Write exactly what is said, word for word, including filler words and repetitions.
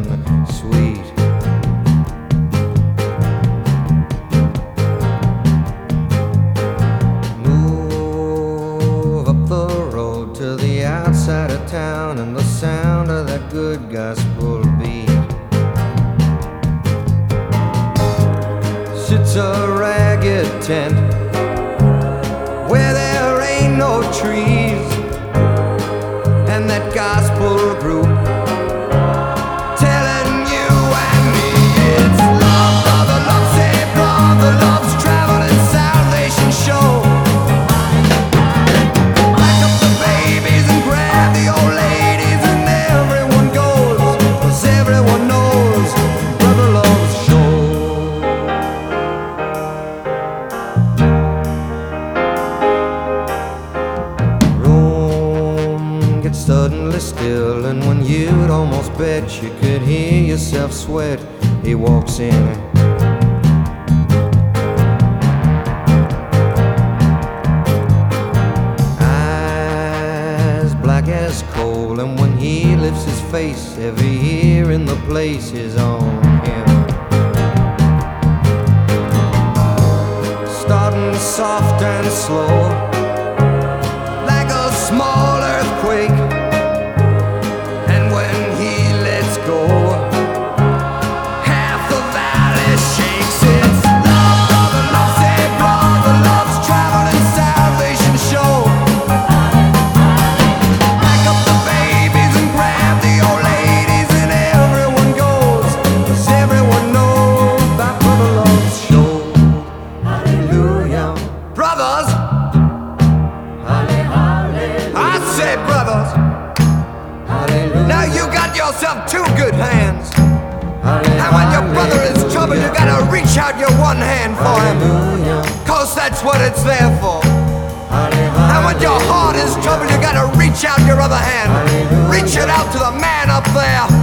and sweet. Move up the road to the outside of town, and the sound of that good gospel beat sits a ragged tent where there ain't no trees, and that gospel group telling you and me it's love, brother, love, save brother, love's traveling salvation show. Pack up the babies and grab the old ladies, and everyone goes, 'cause everyone knows brother loves show. Suddenly still, and when you'd almost bet you could hear yourself sweat, he walks in. Eyes black as coal, and when he lifts his face, every ear in the place is on him. Starting soft and slow, like a small earthquake, and when he lets go, half the valley shakes. It's love, brother, love, save brother, love's traveling salvation show. Pack up the babies and grab the old ladies, and everyone goes, 'cause everyone knows that brother loves show. Hallelujah, brothers. I say, brothers, hallelujah. Now you got yourself two good hands. Hallelujah. And when your brother is in trouble, you gotta reach out your one hand for hallelujah. Him, 'cause that's what it's there for. Hallelujah. And when your heart is troubled, you gotta reach out your other hand. Hallelujah. Reach it out to the man up there